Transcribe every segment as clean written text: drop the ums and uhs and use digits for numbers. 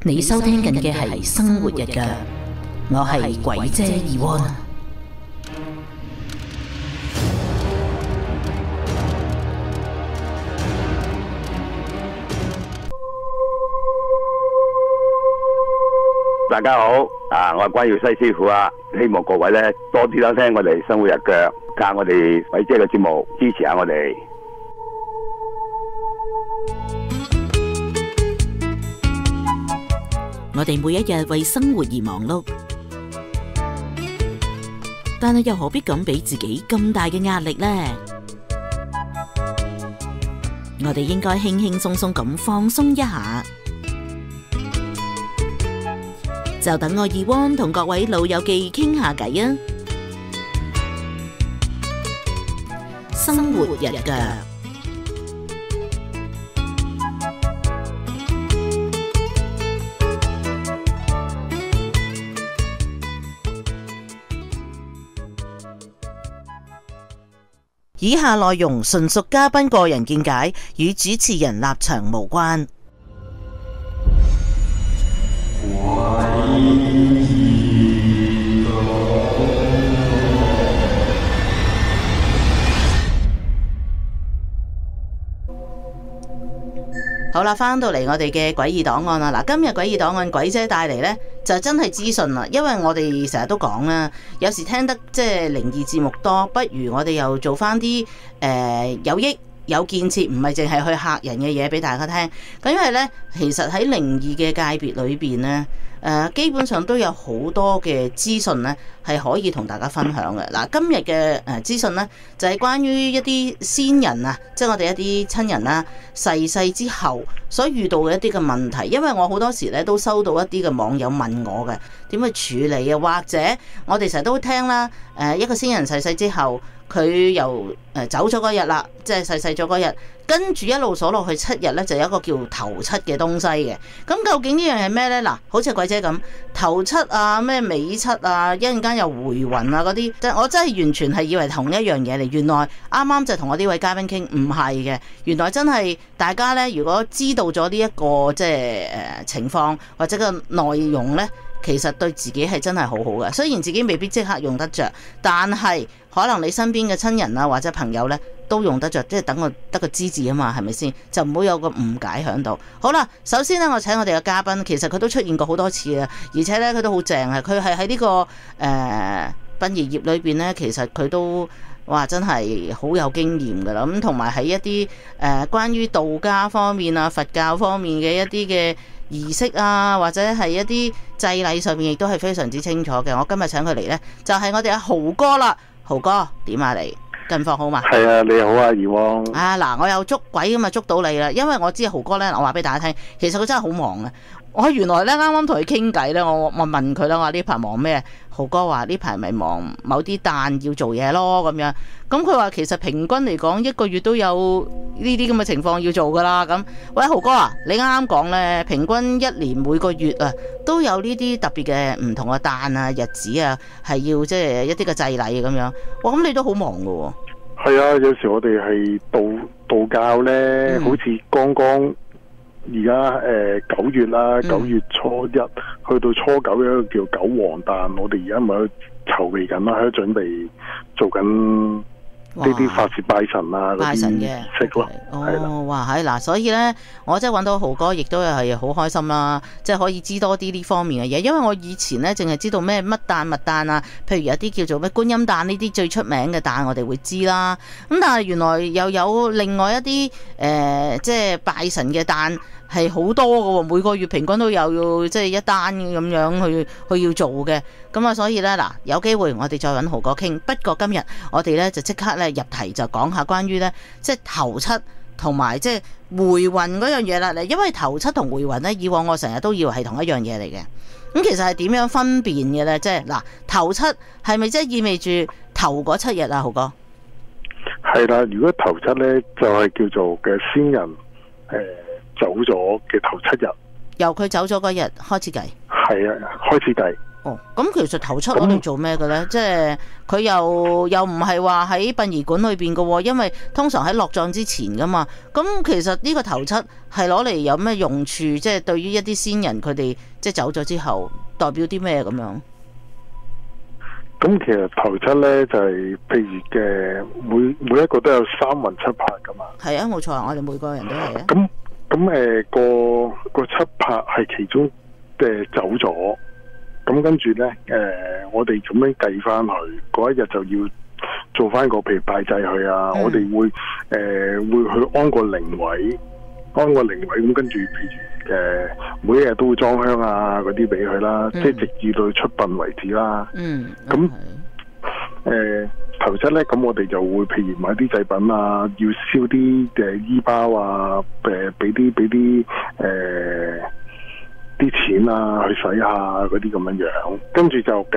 你收聽緊嘅係生活日腳，我係鬼姐Yvonne。 大家好，我係關耀西師傅啊！希望各位咧多啲收聽我哋生活日腳，加我哋鬼姐嘅節目，支持下我哋。 我哋每一日為生活而忙碌，但係又何必咁俾自己咁大嘅壓力呢？我哋應該輕輕鬆鬆咁放鬆一下。就等我Yvonne同各位老友記傾下偈啊！生活日腳。以下內容純屬嘉賓個人見解，與主持人立場無關。好啦，翻到嚟我哋嘅詭異檔案啦。嗱，今日詭異檔案鬼姐帶嚟呢，就真係資訊啦。因為我哋成日都講啦，有時聽得即係靈異節目多，不如我哋又做翻啲有益有建設，唔係淨係去嚇人嘅嘢俾大家聽。咁因為呢，其實喺靈異嘅界別裏邊呢，基本上都有好多嘅資訊呢係可以同大家分享嘅。嗱，今日嘅資訊呢，就係關於一啲先人啊，即係我哋一啲親人啦，逝世之後所遇到嘅一啲嘅問題。因為我好多時咧都收到一啲嘅網友問我嘅點去處理啊，或者我哋成日都聽啦，一個先人逝世之後，佢又走咗嗰日啦，即係逝世咗嗰日，跟住一路數落去7日咧，就有一個叫頭七嘅東西嘅。咁究竟呢樣係咩咧？嗱，好似鬼姐咁，頭七啊，咩尾七啊，一陣間又回魂啊嗰啲，即係我真係完全係以為同一樣嘢嚟。原來啱啱就同我呢位嘉賓傾，唔係嘅。原來真係大家咧，如果知道咗呢一個即係情況或者個內容咧，其實對自己係真係好好嘅。雖然自己未必即刻用得着，但係可能你身邊嘅親人啊或者朋友呢都用得着，即係等我得個知字啊嘛，係咪先？就唔好有個誤解喺度。好啦，首先呢，我請我哋嘅嘉賓，其實佢都出現過好多次啊，而且呢，佢都好正啊。佢係喺呢個殯儀業裏邊呢，其實佢都哇真係好有經驗噶啦。咁同埋喺一啲關於道家方面啊、佛教方面嘅一啲嘅儀式啊，或者係一啲祭禮上面，亦都係非常之清楚嘅。我今日請佢嚟呢，就係我哋阿豪哥啦。豪哥點啊你？近況好嘛？ 係啊，你好啊Yvonne。 嗱，我又捉鬼咁啊捉到你啦，因為我知豪哥呢，我話俾大家聽，其實佢真係好忙啊。我原來呢，啱啱同佢傾偈呢，我問佢啦，我話呢排忙咩？豪哥話呢排咪忙某啲誕要做嘢咯咁樣。咁佢話其實平均嚟講1個月都有呢啲咁嘅情況要做噶啦。咁喂，豪哥啊，你啱啱講呢，平均1年每個月啊都有呢啲特別嘅唔同嘅誕啊日子啊，係要即係一啲嘅祭禮咁樣。哇，咁你都好忙噶喎。 係啊，有時我哋係道教呢，好似剛剛而家9月啦，9月初1去到初9有一個叫九皇誕，我哋而家咪喺度籌備緊啦，喺度準備做緊呢啲法事拜神啊， 拜神嘅識咯。 哦，哇，係嗱，所以呢，我真係揾到豪哥，亦都係好開心啦，即係可以知多啲呢方面嘅嘢。因為我以前呢，淨係知道咩乜誕乜誕啊，譬如有啲叫做咩觀音誕呢啲最出名嘅誕，我哋會知啦。咁但係原來又有另外一啲即係拜神嘅誕係好多㗎喎，每個月平均都有即係一單咁樣去要做嘅。咁啊，所以呢，嗱，有機會我哋再揾豪哥傾。不過今日我哋呢，就即刻咧入題就講下關於呢，即係頭七同埋即係回魂嗰樣嘢啦。因為頭七同回魂呢，以往我成日都以為係同一樣嘢嚟嘅。咁其實係點樣分辨嘅呢？即係嗱，頭七係咪即係意味住頭嗰7日啊？豪哥係啦，如果頭七呢，就係叫做嘅先人走咗嘅頭7日， 由佢走咗嗰日開始計。 係啊，開始計。 哦，咁其實頭七我哋做咩嘅咧？即係佢又唔係話喺殯儀館裏邊嘅喎，因為通常喺落葬之前噶嘛。咁其實呢個頭七係攞嚟有咩用處？即係對於一啲先人佢哋即係走咗之後，代表啲咩咁樣？ 咁其實頭七咧就係譬如嘅每一個都有3魂7魄噶嘛。係啊，冇錯，我哋每個人都係啊。 咁個7魄係其中走咗。咁跟住咧，我哋咁樣計翻佢嗰一日就要做翻個譬如拜祭佢啊，我哋會去安個靈位，咁跟住譬如每一日都會裝香啊嗰啲俾佢啦，即係直至到出殯為止啦。咁頭七咧，咁我哋就會譬如買啲祭品啊，要燒啲衣包啊，俾啲啲錢啊，去洗下嗰啲咁樣樣，跟住就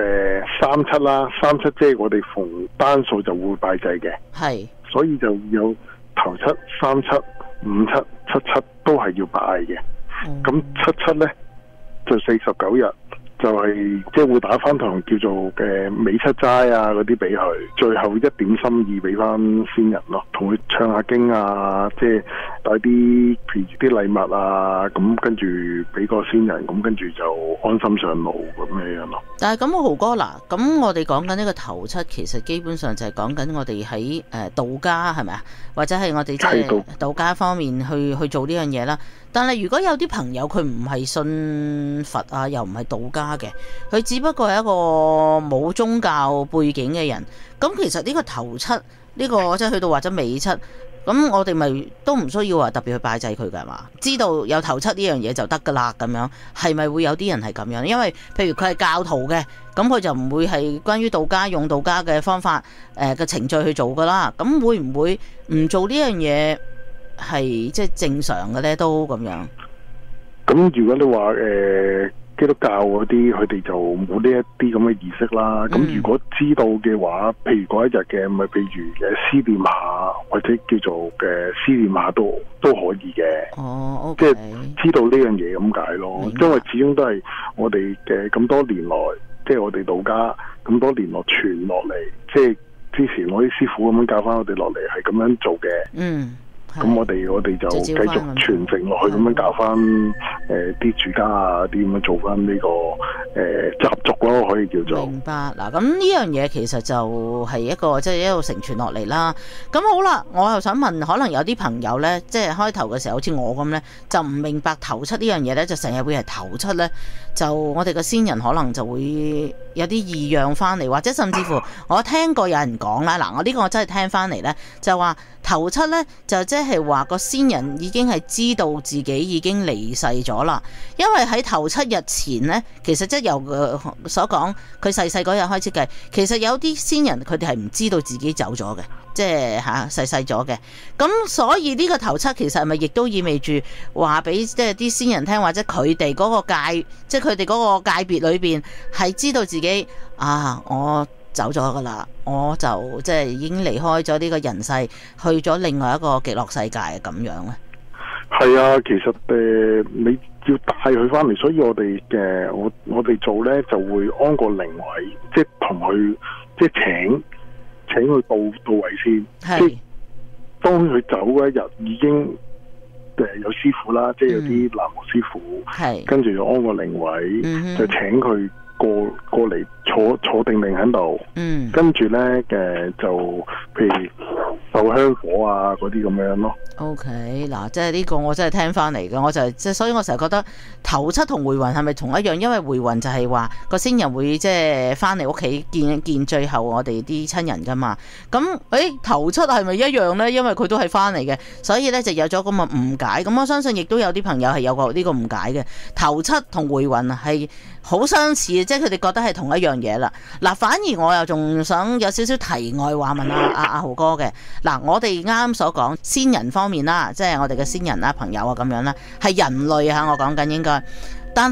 37啦，37即係我哋逢單數就會拜祭嘅，係，所以就有頭七、37、57、77都係要拜嘅。咁77咧就49日，就係即係會打翻堂叫做尾七齋啊嗰啲俾佢，最後一點心意俾翻先人咯，同佢唱下經啊，即係帶啲譬如啲禮物啊，咁跟住俾個先人，咁跟住就安心上路咁樣咯。 但係咁豪哥嗱，咁我哋講緊呢個頭七，其實基本上就係講緊我哋喺道家係咪啊？或者係我哋即係道家方面去做呢樣嘢啦。但係如果有啲朋友佢唔係信佛啊，又唔係道家嘅，佢只不過係一個冇宗教背景嘅人，咁其實呢個頭七呢個即係去到或者尾七，咁我哋咪都唔需要話特別去拜祭佢㗎嘛？知道有頭七呢樣嘢就得㗎啦，咁樣係咪會有啲人係咁樣？因為譬如佢係教徒嘅，咁佢就唔會係關於道家用道家嘅方法嘅程序去做㗎啦。咁會唔會唔做呢樣嘢？係即係正常嘅咧，都咁樣。 咁如果你話基督教嗰啲，佢哋就冇呢一啲咁嘅儀式啦。咁如果知道嘅話，譬如嗰一日嘅，咪譬如思念下，或者叫做思念下都可以嘅。哦，即係知道呢樣嘢咁解咯。因為始終都係我哋嘅咁多年來，即係我哋道家咁多年來傳落嚟，即係之前我啲師傅咁樣教翻我哋落嚟，係咁樣做嘅。咁我哋就繼續傳承落去，咁樣教翻啲主家啊，啲咁樣做翻呢個習俗咯，可以叫做。 明白嗱，咁呢樣嘢其實就係一個即係一路承傳落嚟啦。咁好啦，我又想問，可能有啲朋友呢，即係開頭嘅時候好似我咁呢，就唔明白頭七呢樣嘢呢，就成日會係頭七呢，就我哋嘅先人可能就會有啲異樣翻嚟，或者甚至乎我聽過有人講啦，嗱，我呢個我真係聽翻嚟呢，就話頭七呢，就即係話個先人已經係知道自己已經離世咗啦，因為喺頭七日前呢，其實即係由所講佢逝世嗰日開始計，其實有啲先人佢哋係唔知道自己走咗嘅，即係逝世咗嘅。咁所以呢個頭七其實係咪亦都意味住話俾即係啲先人聽，或者佢哋嗰個界，即係佢哋嗰個界別裏邊係知道自己啊，我走咗噶啦，我就即係已經離開咗呢個人世，去咗另外一個極樂世界咁樣咧。 係啊，其實你要帶佢翻嚟，所以我哋我哋做咧就會安個靈位，即係同佢即係請佢到位先。即係當佢走嗰一日已經有師傅啦，即係有啲南無師傅，跟住就安個靈位，就請佢過嚟坐定定喺度，跟住咧就譬如受香火啊嗰啲咁樣咯。OK， 嗱，即係呢個我真係聽翻嚟嘅，我就即係，所以我成日覺得頭七同回魂係咪同一樣？因為回魂就係話個先人會即係翻嚟屋企見最後我哋啲親人噶嘛。咁頭七係咪一樣呢？因為佢都係翻嚟嘅，所以咧就有咗咁嘅誤解。咁我相信亦都有啲朋友係有個呢個誤解嘅。頭七同回魂係好相似，即係佢哋覺得係同一樣嘢啦。嗱，反而我又仲想有少少題外話問阿豪哥嘅。嗱，我哋啱啱所講先人方面啦，即係我哋嘅先人啦、朋友啊咁樣啦，係人類啊，我講緊應該。但係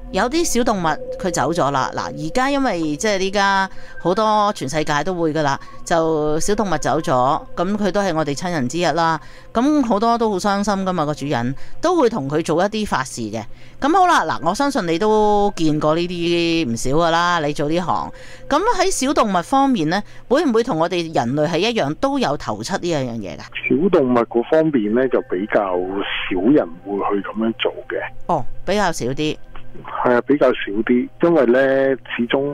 有啲小動物佢走咗啦。嗱，而家因為即係呢家好多全世界都會噶啦，就小動物走咗，咁佢都係我哋親人之一啦。咁好多都好傷心噶嘛，個主人都會同佢做一啲法事嘅。咁好啦，嗱，我相信你都見過呢啲唔少噶啦，你做呢行。咁喺小動物方面呢，會唔會同我哋人類係一樣都有頭七呢樣嘢噶？ 小動物嗰方面呢，就比較少人會去咁樣做嘅。 哦，比較少啲。 係啊，比較少啲，因為咧，始終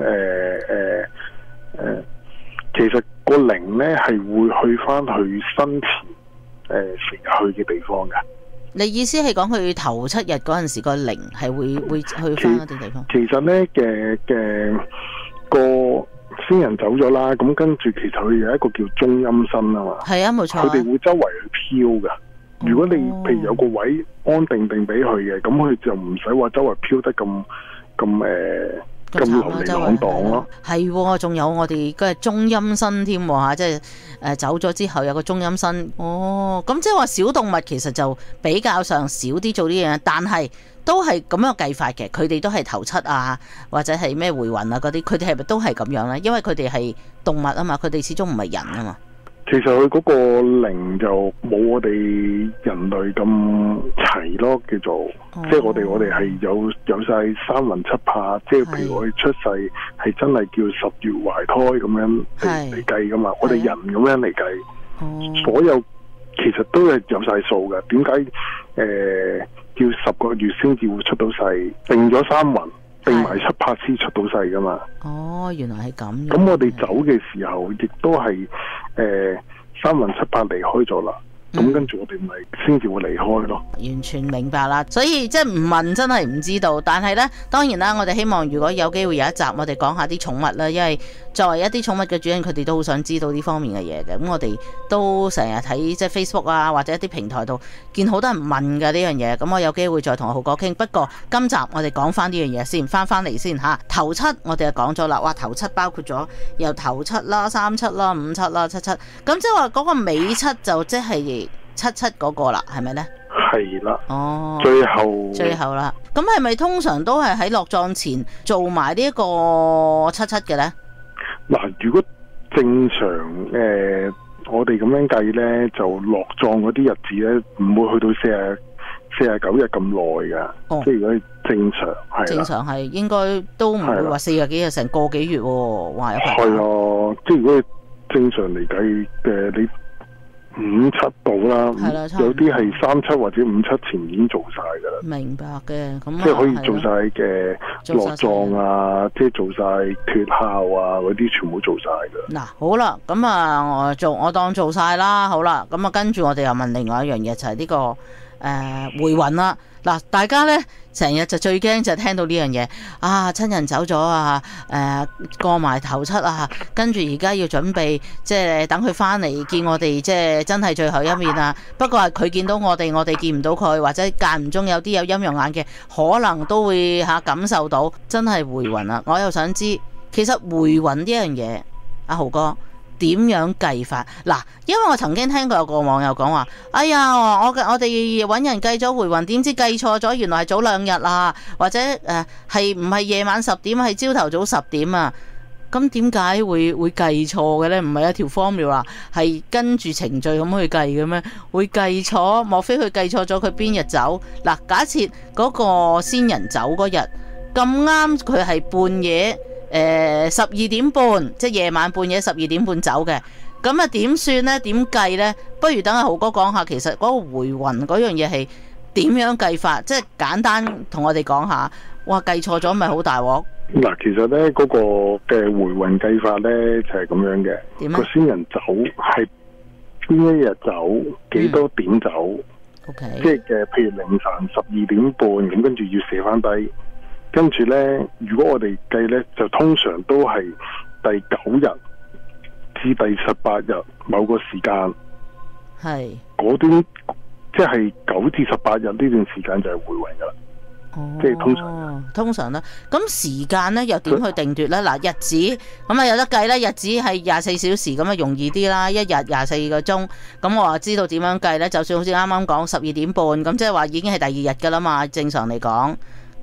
其實個靈咧係會去翻去生前成日去嘅地方嘅。 你意思係講佢頭7日嗰陣時個靈係會去翻嗰啲地方？ 其實咧嘅個先人走咗啦，咁跟住其實佢有一個叫中陰身啊嘛。係啊，冇錯。佢哋會周圍去飄噶。如果你譬如有個位安定定俾佢嘅，咁佢就唔使話周圍飄得咁流離浪蕩咯。 係，仲有我哋嘅中陰身添嚇，即係走咗之後有個中陰身。哦，咁即係話小動物其實就比較上少啲做呢樣嘢，但係都係咁樣計法嘅。佢哋都係頭七啊，或者係咩回魂啊嗰啲，佢哋係咪都係咁樣咧？因為佢哋係動物啊嘛，佢哋始終唔係人啊嘛。 其實佢嗰個靈就冇我哋人類咁齊咯，叫做即係我哋係有晒三魂七魄，即係譬如我哋出世係真係叫10月懷胎咁樣嚟計噶嘛，我哋人咁樣嚟計，所有其實都係有晒數嘅。點解叫10個月先至會出到世，定咗三魂，定埋七魄先出到世噶嘛？ 哦，原來係咁。 咁我哋走嘅時候，亦都係三魂七魄離開咗啦。咁跟住我哋咪先至會離開咯。 完全明白啦，所以即係唔問真係唔知道。但係呢，當然啦，我哋希望如果有機會有一集，我哋講下啲寵物啦，因為作為一啲寵物嘅主人，佢哋都好想知道呢方面嘅嘢嘅。咁我哋都成日睇即係 Facebook 啊，或者一啲平台度見好多人問嘅呢樣嘢。咁我有機會再同豪哥傾。不過今集我哋講翻呢樣嘢先，翻嚟先嚇。頭七我哋就講咗啦，哇！頭七包括咗由頭七啦、3七啦、5七啦、7七。咁即係話嗰個尾七就即係7嗰個啦，係咪呢？ 係啦。 哦。最後啦。咁係咪通常都係喺落葬前做埋呢一個7嘅呢？ 嗱，如果正常我哋咁樣計呢，就落葬嗰啲日子呢，唔會去到49日咁耐噶。哦。即係如果正常係。正常係應該都唔會話40幾日，成個幾月喎。哇！係啊，即係如果正常嚟計你5七到啦，有啲係3七或者5七前已經做晒噶啦。明白嘅，咁即係可以做晒嘅落葬啊，即係做晒脫孝啊，嗰啲全部做晒噶。嗱，好啦，咁啊，我當做晒啦，好啦，咁啊，跟住我哋又問另外一樣嘢，就係呢個回魂啦。嗱，大家呢成日就最驚就係聽到呢樣嘢啊，親人走咗啊，過埋頭七啊，跟住而家要準備即係等佢翻嚟見我哋，即係真係最後一面啊。不過係佢見到我哋見唔到佢，或者間唔中有啲有陰陽眼嘅，可能都會感受到真係回魂啊。我又想知，其實回魂呢樣嘢，阿豪哥點樣計法？嗱，因為我曾經聽過有個網友講話，哎呀，我哋揾人計咗回魂，點知計錯咗，原來係早2日啊，或者係唔係夜晚10點，係朝頭早10點啊？咁點解會計錯嘅呢？唔係一條 formula 係跟住程序咁去計嘅咩？會計錯？莫非佢計錯咗佢邊日走？嗱，假設嗰個先人走嗰日咁啱，佢係半夜。12點半，即係夜晚半夜12點半走嘅，咁啊點算呢？點計呢？不如等阿豪哥講下，其實嗰個回魂嗰樣嘢係點樣計法？即係簡單同我哋講下。哇，計錯咗咪好大鑊？嗱，其實呢嗰個嘅回魂計法呢，就係咁樣嘅。點啊？個先人走係邊一日走，幾多點走？OK，即係譬如凌晨12點半咁，跟住要寫翻低。跟住呢，如果我哋計呢，就通常都係第9日至第18日某個時間，係嗰段，即係9至18日呢段時間就係回魂噶啦。即係通常啦。咁時間呢又點去定奪呢？嗱，日子咁啊有得計啦，日子係24小時咁啊容易啲啦，一日24個鐘。咁我話知道點樣計呢？就算好似啱啱講12點半，咁即係話已經係第2日噶啦嘛，正常嚟講。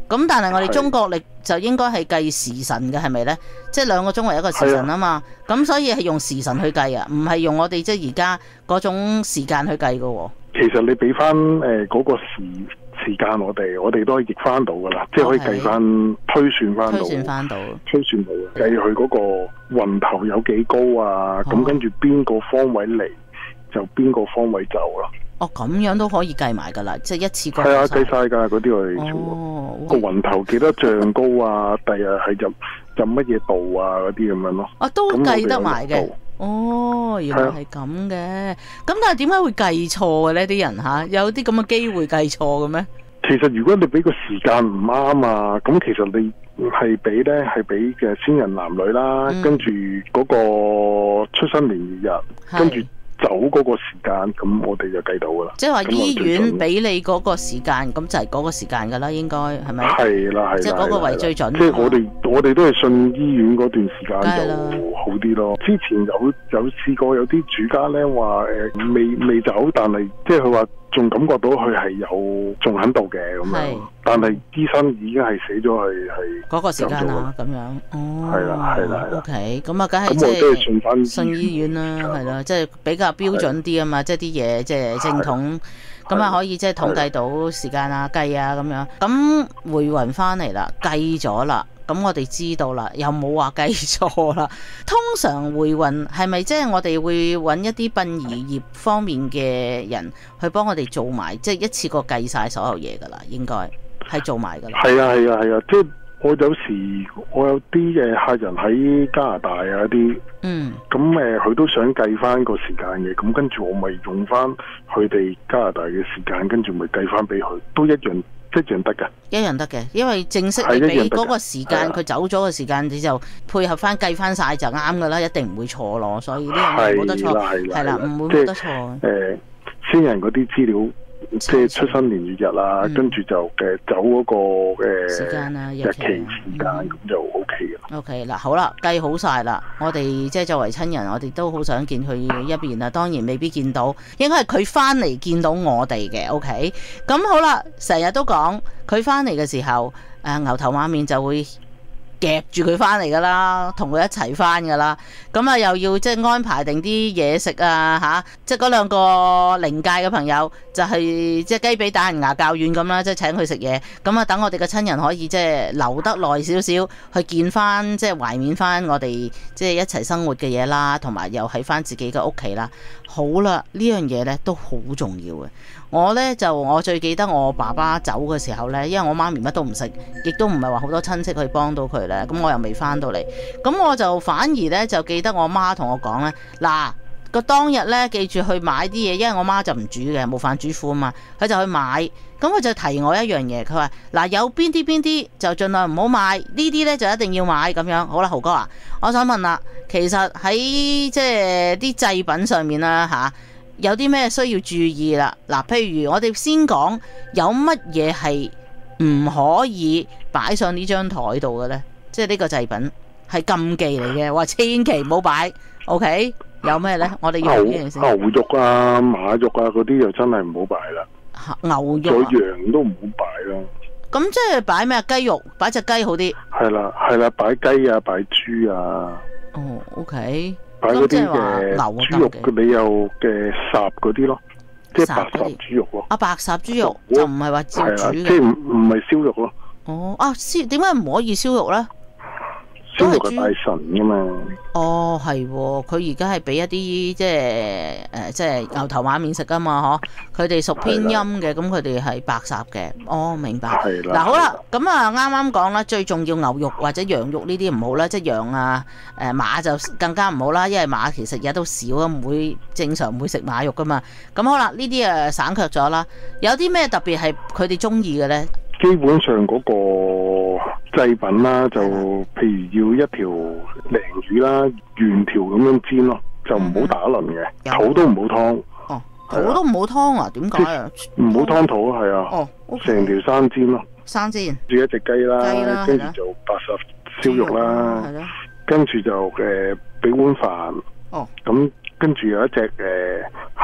咁但係我哋中國曆就應該係計時辰嘅，係咪呢？即係2個鐘為一個時辰啊嘛。咁所以係用時辰去計啊，唔係用我哋即係而家嗰種時間去計嘅。 其實你俾翻嗰個時間我哋都可以譯翻到噶啦，即係可以計翻推算翻到，計佢嗰個運頭有幾高啊，咁跟住邊個方位嚟就邊個方位走咯。 哦，咁樣都可以計埋噶啦，即係一次過。 係啊，計晒噶嗰啲我哋做。個雲頭幾多丈高啊？第日係入乜嘢道啊？嗰啲咁樣咯。啊， 都計得埋嘅。哦，原來係咁嘅。咁但係點解會計錯嘅呢？啲人吓有啲咁嘅機會計錯嘅咩？ 其實如果你俾個時間唔啱啊，咁其實你係俾嘅先人男女啦，跟住嗰個出生年月日，跟住走嗰個時間，咁我哋就計到噶啦。即係話醫院俾你嗰個時間，咁就係嗰個時間噶啦，應該係咪？ 係啦， 即係嗰個為最準。 即係我哋都係信醫院嗰段時間就好啲咯。之前有試過有啲主家咧話未走，但係即係佢話仲感覺到佢係仲喺度嘅咁樣。但係醫生已經係寫咗係嗰個時間啦，咁樣。哦， 係啦。 OK，咁啊，梗係即係信醫院啦，係啦，即係比較標準啲啊嘛，即係啲嘢即係正統，咁啊可以即係統計到時間啊、計啊咁樣。咁回魂翻嚟啦，計咗啦，咁我哋知道啦，又冇話計錯啦。通常回魂係咪即係我哋會揾一啲殯儀業方面嘅人去幫我哋做埋，即係一次過計晒所有嘢噶啦，應該係做埋噶啦。係啊， 即係我有啲嘅客人喺加拿大啊啲，咁佢都想計翻個時間嘅，咁跟住我咪用翻佢哋加拿大嘅時間，跟住咪計翻俾佢，都一樣得嘅。一樣得嘅，因為正式你俾嗰個時間，佢走咗嘅時間，你就配合翻計翻晒就啱噶啦，一定唔會錯咯。所以呢樣嘢冇得錯，係啦，唔會冇得錯。先人嗰啲資料。即係出生年月日啦，跟住就走嗰個時間啊、 日期時間咁就 OK 嘅。 OK 嗱，好啦，計好晒啦，我哋即係作為親人，我哋都好想見佢一面啊。當然未必見到，應該係佢翻嚟見到我哋嘅。OK，咁好啦，成日都講佢翻嚟嘅時候，牛頭馬面就會夾住佢翻嚟噶啦，同佢一齊翻噶啦，咁啊又要即係安排定啲嘢食啊吓，即係嗰2個靈界嘅朋友就係即係雞髀打人牙較軟咁啦，即係請佢食嘢，咁啊等我哋嘅親人可以即係留得耐少少去見翻，即係懷緬翻我哋即係一齊生活嘅嘢啦，同埋又喺翻自己嘅屋企啦。好啦，呢樣嘢呢都好重要嘅。我最記得我爸爸走嘅時候呢，因為我媽咪乜都唔識，亦都唔係話好多親戚去幫到佢呢。咁我又未翻到嚟，咁我就反而呢，就記得我媽同我講呢，嗱個當日呢，記住去買啲嘢，因為我媽就唔煮嘅，冇飯主婦啊嘛，佢就去買，咁佢就提我一樣嘢，佢話嗱有邊啲就盡量唔好買，呢啲呢就一定要買咁樣。好啦，豪哥啊，我想問啦，其實喺即係啲祭品上面啦吓，有啲咩需要注意啦？嗱，譬如我哋先講有乜嘢係唔可以擺上呢張台度嘅呢？即係呢個祭品係禁忌嚟嘅，話千祈唔好擺。OK， 有咩呢？我哋要呢樣先。 牛肉啊、馬肉啊嗰啲就真係唔好擺啦。 牛肉、 羊都唔好擺啦。 咁即係擺咩啊？雞肉，擺隻雞好啲。係啦，擺雞啊，擺豬啊。 哦 ，OK。 擺嗰啲嘅豬肉，你有嘅烚嗰啲咯，即係白烚豬肉咯。 白烚豬肉就唔係話照煮嘅， 即係唔係燒肉咯。 哦，點解唔可以燒肉咧？ 燒肉係拜神噶嘛。 哦，係，佢而家係俾一啲即係牛頭馬面食噶嘛，嗬？佢哋屬偏陰嘅，咁佢哋係白烚嘅。哦，明白。嗱，好啦，咁啊啱啱講啦，最重要牛肉或者羊肉呢啲唔好啦，即係羊啊、馬就更加唔好啦，因為馬其實而家都少啊，唔會正常唔會食馬肉噶嘛。咁好啦，呢啲省卻咗啦。有啲咩特別係佢哋中意嘅咧？ 基本上嗰個祭品啦，就譬如要一條鯪魚啦，原條咁樣煎咯，就唔好打鱗嘅，肚都唔好劏。 哦，肚都唔好劏啊？點解啊？ 唔好劏肚係啊。 哦， 成條生煎咯。 生煎。煮一隻雞啦，跟住就白烚燒肉啦，跟住就俾碗飯。哦。咁跟住有一隻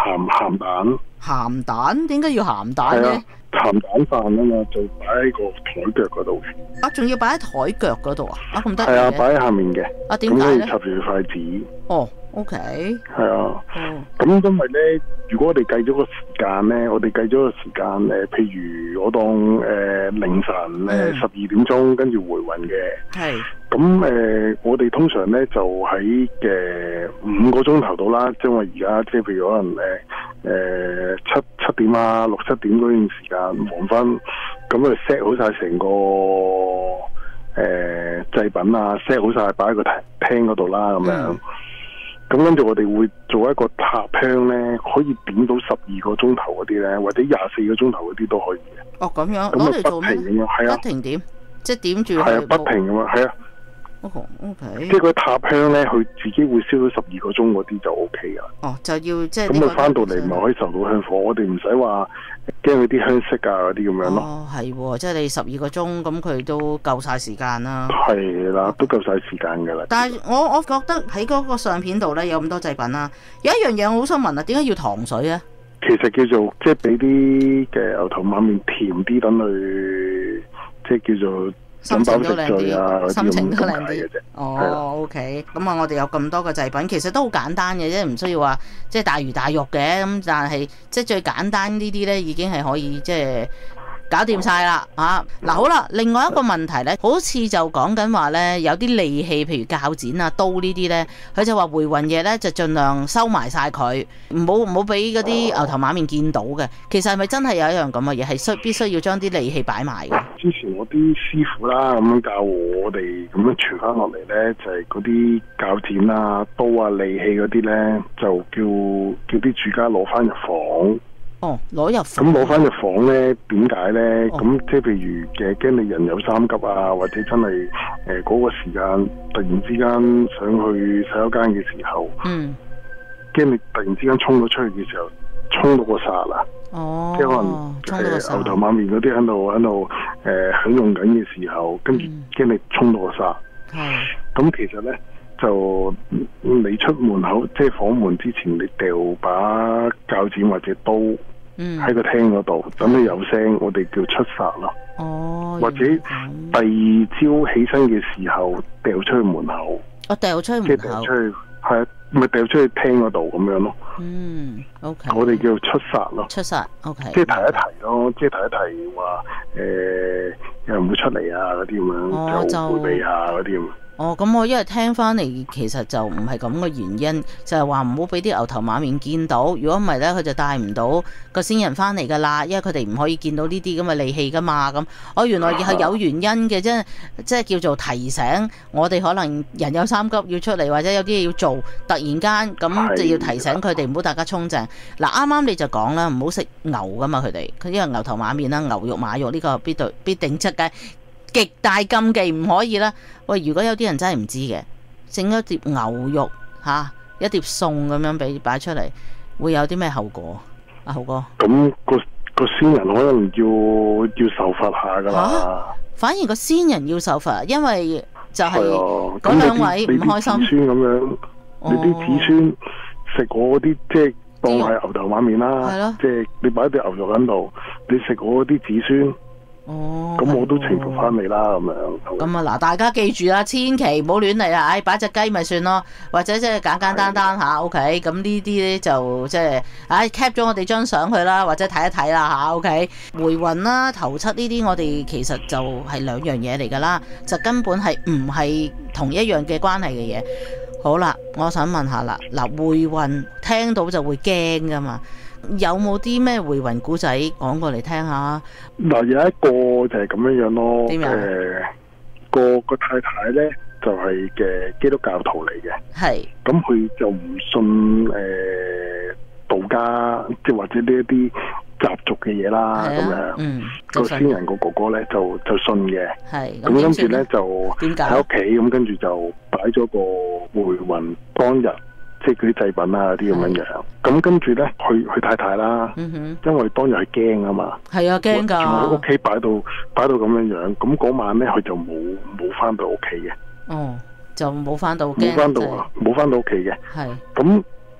鹹蛋。 鹹蛋？點解要鹹蛋嘅？ 係啊，鹹蛋飯啊嘛，就擺喺個台腳嗰度嘅。 啊，仲要擺喺台腳嗰度啊？啊，咁得意嘅。 係啊，擺喺下面嘅。 啊，點解咧？ 咁插住筷子。 哦，OK。 係啊。咁因為咧，如果我哋計咗個時間咧，我哋計咗個時間譬如我當凌晨12點鐘跟住回運嘅。係。咁我哋通常咧就喺5個鐘頭到啦，因為而家即係譬如可能7點啊6、7點嗰段時間黃昏，咁啊 set 好晒成個製品啊 set 好晒擺喺個廳嗰度啦，咁樣。咁跟住我哋會做一個塔香咧，可以點到12個鐘頭嗰啲咧，或者24個鐘頭嗰啲都可以嘅。 哦，咁樣咁啊不停咁樣，係啊， 不停點，即係點住。 係啊，不停咁樣，係啊。 OK。 即係佢塔香咧，佢自己會燒到12個鐘嗰啲就 OK 噶。 哦，就要即係。咁佢翻到嚟咪可以受到香火，我哋唔使話驚佢啲香色啊嗰啲咁樣咯。 哦，係喎，即係你12個鐘，咁佢都夠晒時間啦。 係啦，都夠晒時間噶啦。 但係我覺得喺嗰個相片度咧有咁多製品啦，有一樣嘢我好想問啊，點解要糖水啊？ 其實叫做即係俾啲嘅牛頭馬面甜啲，等佢即係叫做。 心情都靚啲，心情都靚啲。 哦 ，OK， 咁啊，我哋有咁多個製品，其實都好簡單嘅啫，唔需要話即係大魚大肉嘅，咁但係即係最簡單呢啲咧，已經係可以即係搞掂晒啦嚇。嗱好啦，另外一個問題咧，好似就講緊話咧，有啲利器，譬如鉸剪啊、刀呢啲咧，佢就話回魂夜咧就盡量收埋晒佢，唔好俾嗰啲牛頭馬面見到嘅。其實係咪真係有一樣咁嘅嘢，係必須要將啲利器擺埋嘅？ 之前我啲師傅啦咁樣教我哋咁樣傳翻落嚟咧，就係嗰啲鉸剪啊、刀啊、利器嗰啲咧，就叫啲主家攞翻入房。 哦，攞入房。 咁攞翻入房咧，點解咧？咁即係譬如驚你人有三急啊，或者真係嗰個時間突然之間想去洗手間嘅時候，驚你突然之間衝咗出去嘅時候，衝到個煞啊！即係可能牛頭馬面嗰啲喺度享用緊嘅時候，跟住驚你衝到個煞。咁其實咧就你出門口即係房門之前，你掉把鉸剪或者刀喺個廳嗰度，等你有聲，我哋叫出煞咯。或者第二朝起身嘅時候掉出去門口。 我掉出去門口。 掉出去係咪掉出去廳嗰度咁樣咯 ？OK。 我哋叫出煞咯。 出煞 OK。 即係提一提咯，即係提一提話有人會出嚟啊嗰啲咁樣，就迴避啊嗰啲咁。 咁我因為聽翻嚟，其實就唔係咁嘅原因，就係話唔好俾啲牛頭馬面見到。如果唔係咧，佢就帶唔到個先人翻嚟噶啦，因為佢哋唔可以見到呢啲咁嘅利器噶嘛。咁原來係有原因嘅，即係叫做提醒我哋，可能人有三急要出嚟，或者有啲嘢要做，突然間咁就要提醒佢哋，唔好大家衝正。嗱，啱啱你就講啦，唔好食牛噶嘛，佢因為牛頭馬面啦、牛肉馬肉呢個必定出嘅。極大禁忌唔可以啦！喂，如果有啲人真係唔知嘅，整一碟牛肉一碟餸咁樣擺出嚟，會有啲咩後果？阿豪哥， 咁個先人可能要受罰下噶啦。 反而個先人要受罰，因為就係嗰兩位唔開心。 子孫咁樣，你啲子孫食我嗰啲，即係當係牛頭馬面啦。即係你擺碟牛肉喺度，你食我嗰啲子孫。咁我都懲罰翻你啦，咁樣。 咁嗱，大家記住啦，千祈唔好亂嚟啦，擺隻雞咪算咯，或者即係簡簡單單吓 ，OK。咁呢啲咧就即係，cap 咗我哋張相去啦，或者睇一睇啦吓 ，OK。回魂啦、頭七呢啲，我哋其實就係兩樣嘢嚟噶啦，就根本係唔係同一樣嘅關係嘅嘢。好啦，我想問下啦，回魂聽到就會驚噶嘛？有冇啲咩回魂故仔講過嚟聽下？ 有一個就係咁樣咯。 點樣？ 個太太咧就係嘅基督教徒嚟嘅。係。咁佢就唔信道家，即係或者呢一啲習俗嘅嘢啦。咁樣。個先人個哥哥咧就信嘅。係。咁跟住咧就喺屋企咁，跟住就擺咗個回魂當日。即係嗰啲製品啊，啲咁樣樣，咁跟住咧，佢太太啦，因為當日係驚啊嘛，係啊驚㗎，喺屋企擺到咁樣樣，咁嗰晚咧佢就冇翻到屋企嘅，就冇翻到屋企嘅，係，咁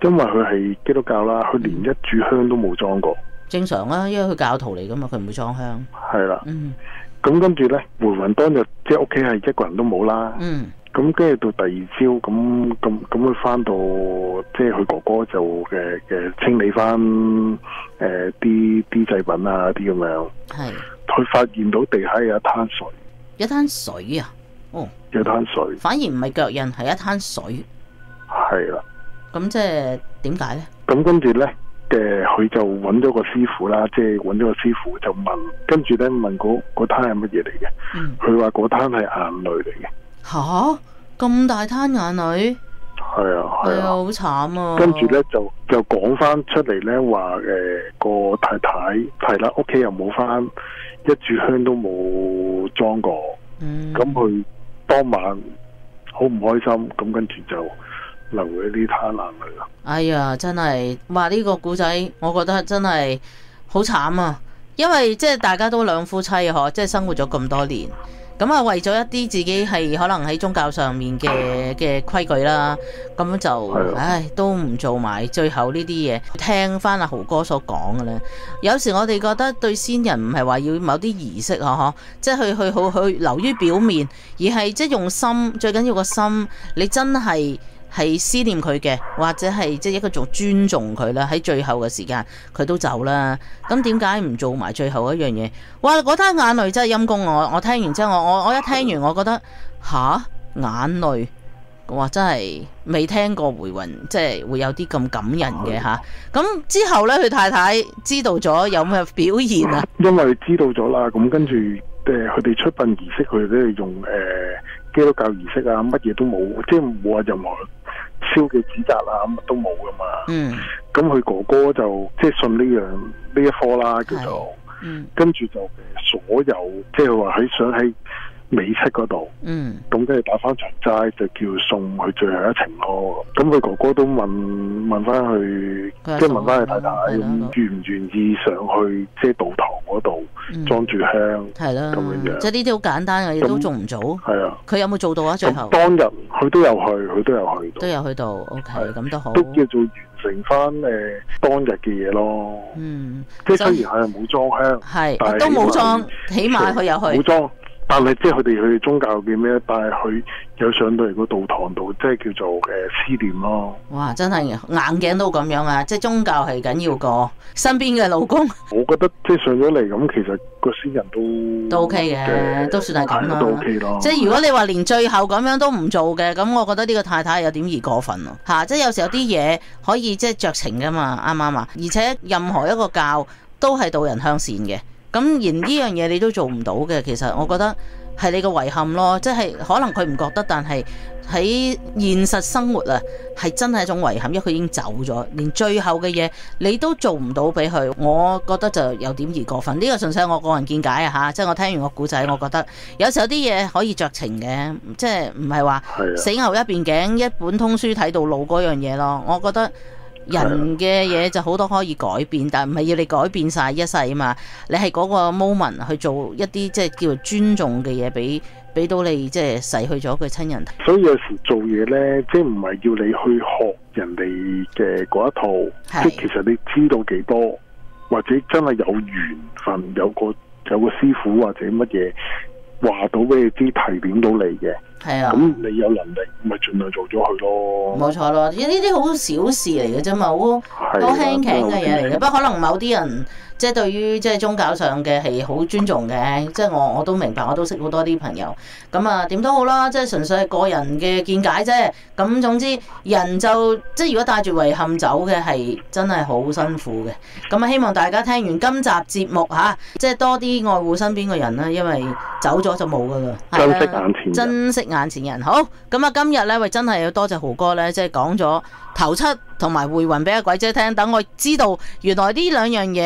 因為佢係基督教啦，佢連一炷香都冇裝過。 正常啦，因為佢教徒嚟噶嘛，佢唔會裝香。 係啦， 嗯咁跟住咧回魂當日，即係屋企係一個人都冇啦。 嗯咁跟住到第二朝，咁佢翻到，即係佢哥哥就嘅清理翻啲祭品啊啲咁樣。 係。 佢發現到地下有一灘水。 一灘水啊？哦。 有一灘水。 反而唔係腳印，係一灘水。 係啦。 咁即係點解咧？ 咁跟住咧，佢就揾咗個師傅啦，即係揾咗個師傅就問，跟住咧問嗰灘係乜嘢嚟嘅？佢話嗰灘係眼淚嚟嘅。吓， 咁大灘眼淚？ 係啊，係啊， 好慘啊！ 跟住咧就講翻出嚟咧，話個太太係啦，屋企又冇翻一炷香都冇裝過，咁佢當晚好唔開心，咁跟住就流咗呢灘眼淚啦。 哎呀，真係話呢個故仔，我覺得真係好慘啊！因為即係大家都兩夫妻嗬，即係生活咗咁多年。咁啊，為咗一啲自己係可能喺宗教上面嘅規矩啦，咁就唉都唔做埋最後呢啲嘢。聽翻阿豪哥所講嘅咧，有時我哋覺得對先人唔係話要某啲儀式嗬，即係去流於表面，而係即係用心，最緊要個心，你真係思念佢嘅，或者係即係一個做尊重佢啦。喺最後嘅時間，佢都走啦。咁點解唔做埋最後一樣嘢？哇！嗰灘眼淚真係陰公我聽完之後，我一聽完，我覺得眼淚，哇！真係未聽過回魂，即係會有啲咁感人嘅吓。咁之後呢，佢太太知道咗有咩表現啊？ 因為知道咗啦，咁跟住佢哋出殯儀式，佢哋都係用基督教儀式啊，乜嘢都冇，即係冇話任何燒嘅紙紮啊，乜都冇噶嘛。咁佢哥哥就即係信呢一科啦，叫做，跟住就所有即係話想喺尾七嗰度，咁跟住打翻場齋，就叫送佢最後一程咯。咁佢哥哥都問翻佢，即係問翻佢太太，願唔願意上去即係道堂嗰度裝住香， 係啦， 咁樣。 即係呢啲好簡單嘅嘢都做唔做？係啊。佢有冇做到啊？最後當日佢都有去，都有去到。 OK， 咁都好。 都叫做完成翻當日嘅嘢咯。即係雖然係冇裝香， 係都冇裝，起碼佢有去。 冇裝。但係即係佢哋去宗教嘅咩？但係佢有上到嚟個道堂度，即係叫做思念咯。 哇！真係硬頸都咁樣啊！即係宗教係緊要過身邊嘅老公。 我覺得即係上咗嚟咁，其實個先人都 OK 嘅，都算係咁啦。 都 OK 咯。 即係如果你話連最後咁樣都唔做嘅，咁我覺得呢個太太有點而過分咯。嚇！即係有時有啲嘢可以即係酌情噶嘛，啱唔啱啊？而且任何一個教都係導人向善嘅。咁而呢樣嘢你都做唔到嘅，其實我覺得係你個遺憾咯，即係可能佢唔覺得，但係喺現實生活啊，係真係一種遺憾，因為佢已經走咗，連最後嘅嘢你都做唔到俾佢，我覺得就有點而過分。呢個純粹係我個人見解啊嚇，即係我聽完個故仔，我覺得有時候有啲嘢可以酌情嘅，即係唔係話死牛一邊頸，一本通書睇到老嗰樣嘢咯，我覺得。人嘅嘢就好多可以改變，但唔係要你改變晒一世啊嘛。你係嗰個 moment 去做一啲即係叫做尊重嘅嘢，俾到你即係逝去咗佢親人。 所以有時做嘢呢，即係唔係要你去學人哋嘅嗰一套，即係其實你知道幾多，或者真係有緣分，有個師傅或者乜嘢話到俾你知，提點到你嘅。係啊，咁你有能力咪盡量做咗佢咯。冇錯咯，呢啲好小事嚟嘅啫嘛，好輕輕嘅嘢嚟嘅。不過可能某啲人即係對於即係宗教上嘅係好尊重嘅，即係我都明白，我都識好多啲朋友。咁啊點都好啦，即係純粹係個人嘅見解啫。咁總之人就即係如果帶住遺憾走嘅係真係好辛苦嘅。咁啊希望大家聽完今集節目嚇，即係多啲愛護身邊嘅人啦，因為走咗就冇噶啦。珍惜眼前人。珍惜眼前人。好，咁啊今日咧，喂真係要多謝豪哥咧，即係講咗頭七同埋回魂俾阿鬼姐聽，等我知道原來呢兩樣嘢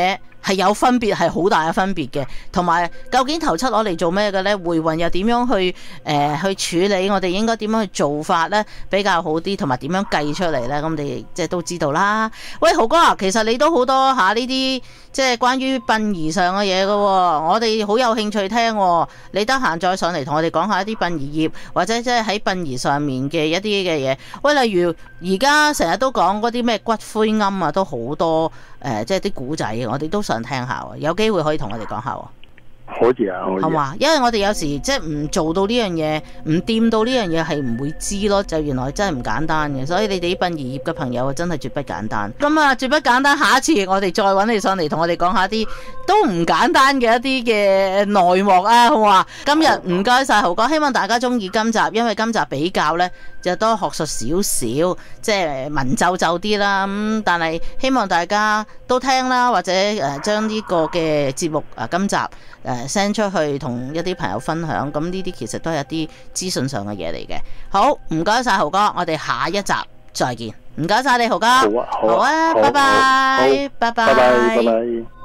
係有分別，係好大嘅分別嘅。同埋究竟頭七攞嚟做咩嘅呢？回魂又點樣去處理？我哋應該點樣去做法呢？比較好啲，同埋點樣計出嚟呢？咁你即係都知道啦。喂，豪哥啊，其實你都好多下呢啲即係關於殯儀上嘅嘢㗎喎，我哋好有興趣聽喎。你得閒再上嚟同我哋講下一啲殯儀業或者即係喺殯儀上面嘅一啲嘅嘢。喂，例如而家成日都講嗰啲咩骨灰龕啊，都好多即係啲古仔，我哋都想聽下喎。有機會可以同我哋講下喎。 可以啊，可以。 係嘛？因為我哋有時即係唔做到呢樣嘢，唔掂到呢樣嘢係唔會知咯。就原來真係唔簡單嘅，所以你哋啲殯儀業嘅朋友真係絕不簡單。咁啊，絕不簡單。下一次我哋再揾你上嚟同我哋講下啲都唔簡單嘅一啲嘅內幕啊，好嘛？今日唔該晒豪哥，希望大家中意今集，因為今集比較呢就多學術少少，即係文縐縐啲啦。咁但係希望大家都聽啦，或者將呢個嘅節目今集send 出去同一啲朋友分享，咁呢啲其實都係一啲資訊上嘅嘢嚟嘅。好，唔該晒豪哥，我哋下一集再見。唔該晒你豪哥， 好啊， 好啊，拜拜，拜拜， 拜拜。